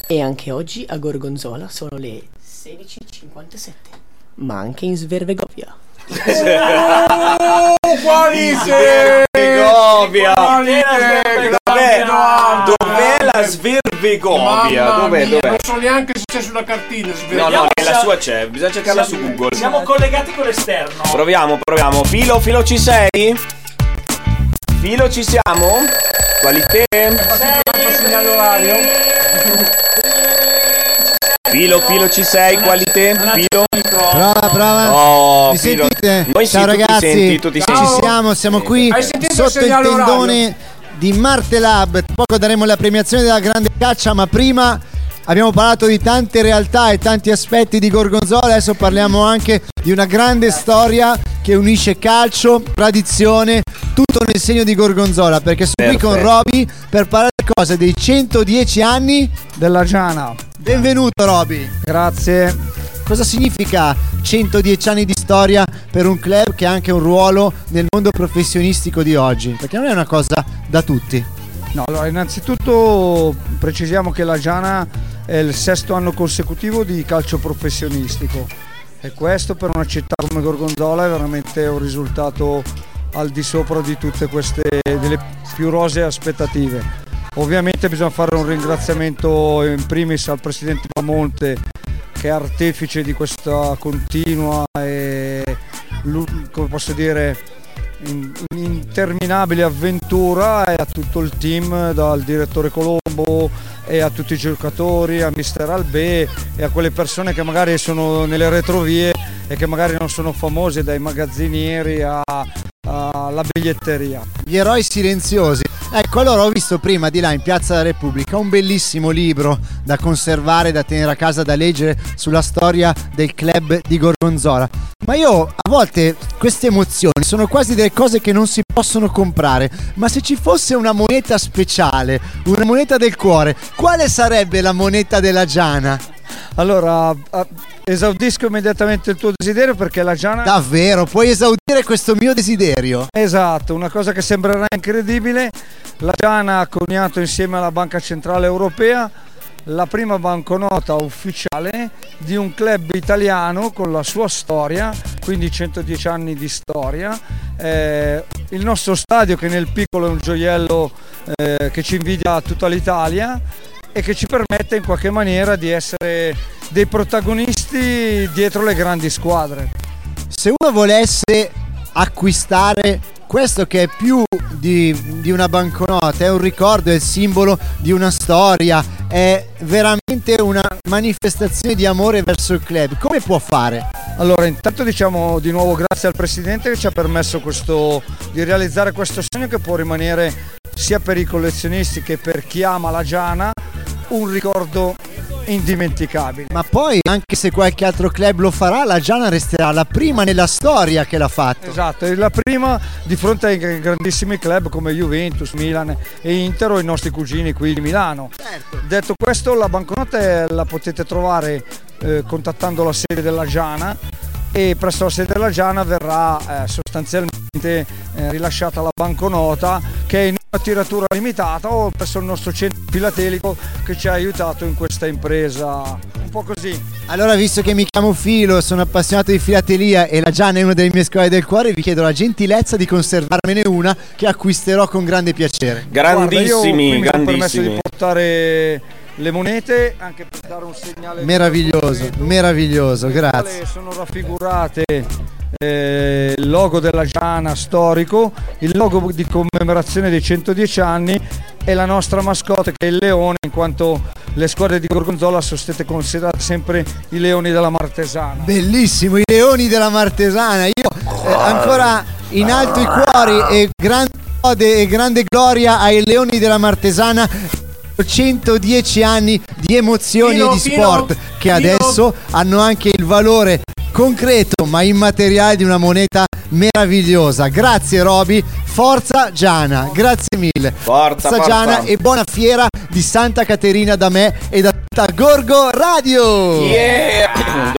E anche oggi a Gorgonzola sono le 16:57, ma anche in Svervegovia. Quali Svervegovia? Dov'è la Svervegovia? Dov'è? Non so neanche se c'è sulla cartina. No, nella sua c'è, bisogna cercarla su Google. Siamo collegati con l'esterno. Proviamo. Filo ci sei? Filo ci siamo? Qualità? Segnale orario. Filo ci sei? Qualità? Filo? Prova. Oh, mi Filo. sentite? Noi Ciao sì, ragazzi, tu ti ci siamo qui sotto il tendone di Martelab. Tra poco daremo la premiazione della grande caccia, ma prima abbiamo parlato di tante realtà e tanti aspetti di Gorgonzola. Adesso parliamo anche di una grande storia che unisce calcio, tradizione, tutto nel segno di Gorgonzola, perché sono qui con Roby per parlare cosa dei 110 anni della Giana. Benvenuto Roby. Grazie. Cosa significa 110 anni di storia per un club che ha anche un ruolo nel mondo professionistico di oggi? Perché non è una cosa da tutti. No, allora innanzitutto precisiamo che la Giana è il 6° anno consecutivo di calcio professionistico e questo per una città come Gorgonzola è veramente un risultato al di sopra di tutte queste delle più rosee aspettative. Ovviamente bisogna fare un ringraziamento in primis al presidente Pamonte, che è artefice di questa continua e, come posso dire, interminabile avventura, e a tutto il team, dal direttore Colombo e a tutti i giocatori, a mister Albè e a quelle persone che magari sono nelle retrovie e che magari non sono famose, dai magazzinieri alla biglietteria. Gli eroi silenziosi. Ecco, allora ho visto prima di là in Piazza della Repubblica un bellissimo libro da conservare, da tenere a casa, da leggere sulla storia del club di Gorgonzola. Ma io a volte queste emozioni sono quasi delle cose che non si possono comprare. Ma se ci fosse una moneta speciale, una moneta del cuore, quale sarebbe la moneta della Giana? Allora, esaudisco immediatamente il tuo desiderio, perché la Giana... Davvero? Puoi esaudire questo mio desiderio? Esatto, una cosa che sembrerà incredibile. La Giana ha coniato insieme alla Banca Centrale Europea la prima banconota ufficiale di un club italiano con la sua storia, quindi 110 anni di storia. Il nostro stadio, che nel piccolo è un gioiello che ci invidia tutta l'Italia e che ci permette in qualche maniera di essere dei protagonisti dietro le grandi squadre. Se uno volesse acquistare questo, che è più di una banconota, è un ricordo, è il simbolo di una storia, è veramente una manifestazione di amore verso il club, come può fare? Allora, intanto diciamo di nuovo grazie al presidente che ci ha permesso di realizzare questo sogno, che può rimanere sia per i collezionisti che per chi ama la Giana un ricordo indimenticabile. Ma poi, anche se qualche altro club lo farà, la Giana resterà la prima nella storia che l'ha fatto. Esatto, è la prima di fronte ai grandissimi club come Juventus, Milan e Inter, o i nostri cugini qui di Milano. Certo. Detto questo, la banconota la potete trovare contattando la sede della Giana, e presso la sede della Giana verrà sostanzialmente rilasciata la banconota, che è in una tiratura limitata, o presso il nostro centro filatelico che ci ha aiutato in questa impresa. Un po' così. Allora, visto che mi chiamo Filo, sono appassionato di filatelia e la Giana è una delle mie scuole del cuore, vi chiedo la gentilezza di conservarmene una che acquisterò con grande piacere. Grandissimi, Guarda, io mi sono permesso grandissimi. di portare le monete anche per dare un segnale meraviglioso, grazie. Sono raffigurate il logo della Giana storico, il logo di commemorazione dei 110 anni e la nostra mascotte, che è il leone, in quanto le squadre di Gorgonzola sono state considerate sempre i leoni della Martesana. Bellissimo, i leoni della Martesana. Io ancora in alto i cuori e grande ode e grande gloria ai leoni della Martesana. 110 anni di emozioni e di sport che adesso hanno anche il valore concreto ma immateriale di una moneta meravigliosa. Grazie Roby, forza Giana, grazie mille. Forza Giana e buona fiera di Santa Caterina da me e da tutta Gorgo Radio. Yeah!